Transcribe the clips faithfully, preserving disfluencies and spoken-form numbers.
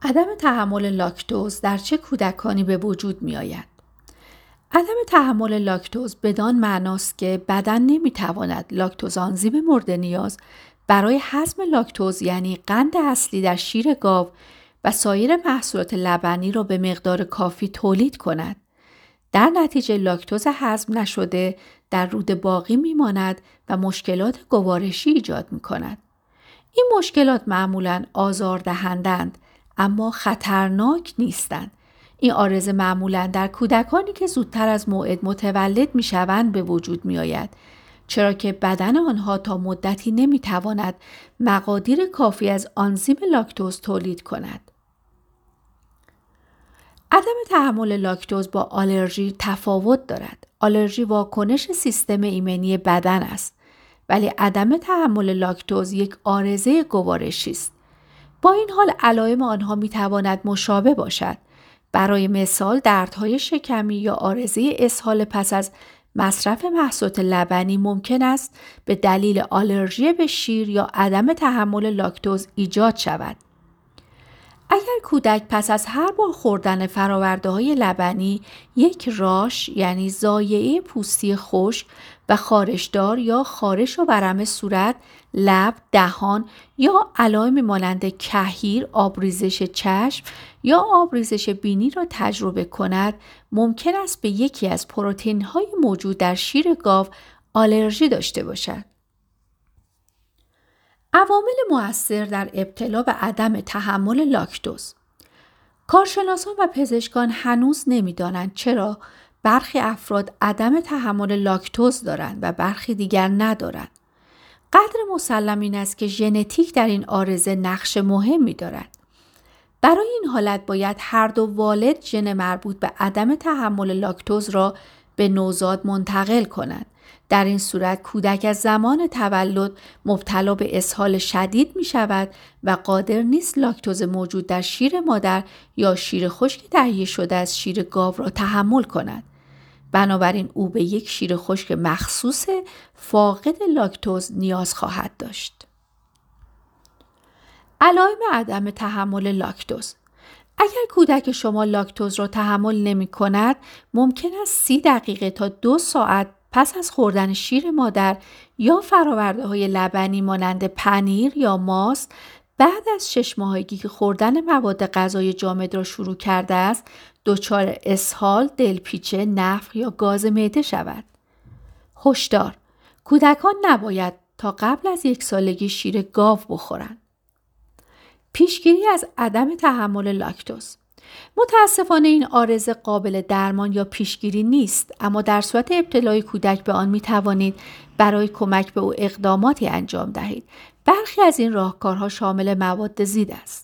عدم تحمل لاکتوز در چه کودکانی به وجود می آید؟ عدم تحمل لاکتوز بدان معناست که بدن نمی تواند لاکتوز آنزیم مورد نیاز برای هضم لاکتوز یعنی قند اصلی در شیر گاو و سایر محصولات لبنی را به مقدار کافی تولید کند. در نتیجه لاکتوز هضم نشده در رود باقی می ماند و مشکلات گوارشی ایجاد می کند. این مشکلات معمولاً آزاردهندند اما خطرناک نیستند. این عارضه معمولاً در کودکانی که زودتر از موعد متولد می شوند به وجود می آید، چرا که بدن آنها تا مدتی نمی تواند مقادیر کافی از آنزیم لاکتوز تولید کند. عدم تحمل لاکتوز با آلرژی تفاوت دارد. آلرژی واکنش سیستم ایمنی بدن است، ولی عدم تحمل لاکتوز یک عارضه گوارشی است. با این حال علائم آنها می تواند مشابه باشد. برای مثال دردهای شکمی یا عارضه اسهال پس از مصرف محصولات لبنی ممکن است به دلیل آلرژی به شیر یا عدم تحمل لاکتوز ایجاد شود. اگر کودک پس از هر بار خوردن فرآورده‌های لبنی یک راش یعنی ضایعه پوستی خشک و خارشدار یا خارش و ورم صورت، لب، دهان یا علائم مانند کحیر، آبریزش چشم یا آبریزش بینی را تجربه کند، ممکن است به یکی از پروتئین‌های موجود در شیر گاو آلرژی داشته باشد. عوامل مؤثر در ابتلا به عدم تحمل لاکتوز. کارشناسان و پزشکان هنوز نمی‌دانند چرا برخی افراد عدم تحمل لاکتوز دارند و برخی دیگر ندارند. قدر مسلم این است که ژنتیک در این عارضه نقش مهمی دارد. برای این حالت باید هر دو والد ژن مربوط به عدم تحمل لاکتوز را به نوزاد منتقل کنند. در این صورت کودک از زمان تولد مبتلا به اسهال شدید می شود و قادر نیست لاکتوز موجود در شیر مادر یا شیر خشک تهیه شده از شیر گاو را تحمل کند. بنابراین او به یک شیر خشک مخصوص فاقد لاکتوز نیاز خواهد داشت. علائم عدم تحمل لاکتوز. اگر کودک شما لاکتوز را تحمل نمی کند، ممکن است سی دقیقه تا دو ساعت پس از خوردن شیر مادر یا فرآورده‌های لبنی مانند پنیر یا ماست، بعد از شش ماهگی که خوردن مواد غذایی جامد را شروع کرده است، دچار اسهال، دلپیچه، نفخ یا گاز معده شود. هشدار: کودکان نباید تا قبل از یک سالگی شیر گاو بخورند. پیشگیری از عدم تحمل لاکتوز. متاسفانه این عارضه قابل درمان یا پیشگیری نیست، اما در صورت ابتلای کودک به آن می توانید برای کمک به او اقداماتی انجام دهید. برخی از این راهکارها شامل مواد ضد است.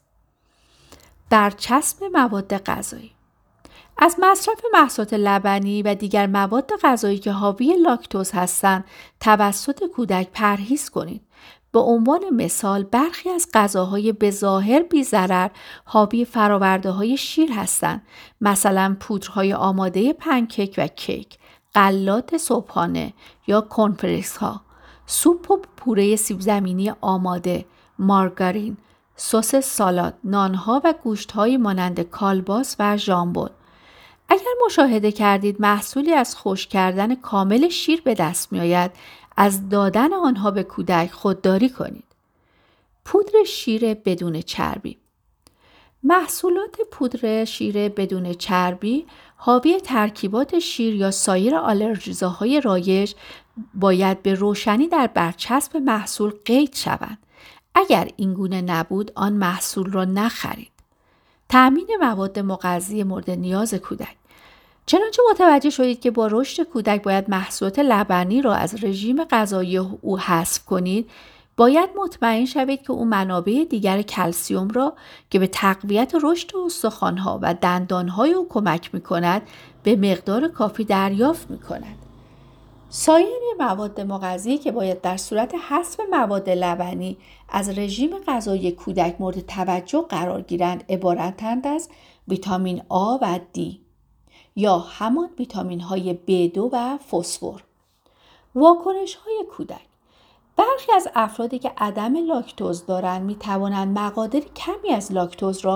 برچسب مواد غذایی. از مصرف محصولات لبنی و دیگر مواد غذایی که حاوی لاکتوز هستند توسط کودک پرهیز کنید. به عنوان مثال برخی از غذاهای به ظاهر بی‌ضرر حاوی فرآورده‌های شیر هستند، مثلا پودرهای آماده پنکیک و کیک، غلات صبحانه یا کنفلکس ها، سوپ و پوره سیب زمینی آماده، مارگارین، سس سالاد، نانها و گوشت‌های مانند کالباس و ژامبون. اگر مشاهده کردید محصولی از خشک کردن کامل شیر به دست می آید، از دادن آنها به کودک خودداری کنید. پودر شیر بدون چربی. محصولات پودر شیر بدون چربی حاوی ترکیبات شیر یا سایر آلرژیزاهای رایج باید به روشنی در برچسب محصول قید شوند. اگر این گونه نبود آن محصول را نخرید. تأمین مواد مغذی مورد نیاز کودک. چنانچه متوجه شدید که با رشد کودک باید محصولات لبنی را از رژیم غذایی او حذف کنید، باید مطمئن شوید که او منابع دیگر کلسیم را که به تقویت رشد استخوان‌ها و دندان‌های او کمک می‌کند به مقدار کافی دریافت می‌کند. سایر مواد مغذی که باید در صورت حذف مواد لبنی از رژیم غذایی کودک مورد توجه قرار گیرند عبارتند از ویتامین آ و دی یا همان ویتامین های بی دو و فسفر. واکنش های کودک. برخی از افرادی که عدم لاکتوز دارند می توانند مقادیر کمی از لاکتوز را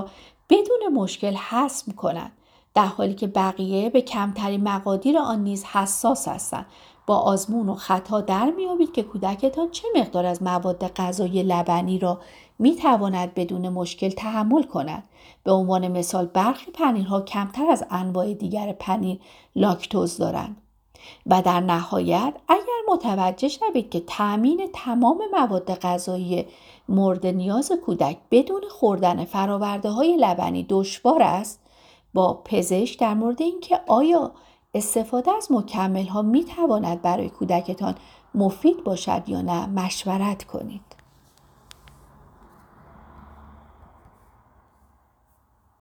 بدون مشکل هضم کنند، در حالی که بقیه به کمترین مقادیر آن نیز حساس هستند. با آزمون و خطا در میابید که کودکتان چه مقدار از مواد غذایی لبنی را میتواند بدون مشکل تحمل کند. به عنوان مثال برخی پنیرها کمتر از انواع دیگر پنیر لاکتوز دارند. و در نهایت اگر متوجه شوید که تأمین تمام مواد غذایی مورد نیاز کودک بدون خوردن فرآورده‌های لبنی دشوار است، با پزشک در مورد اینکه آیا استفاده از مکمل‌ها می‌تواند برای کودکتان مفید باشد یا نه مشورت کنید.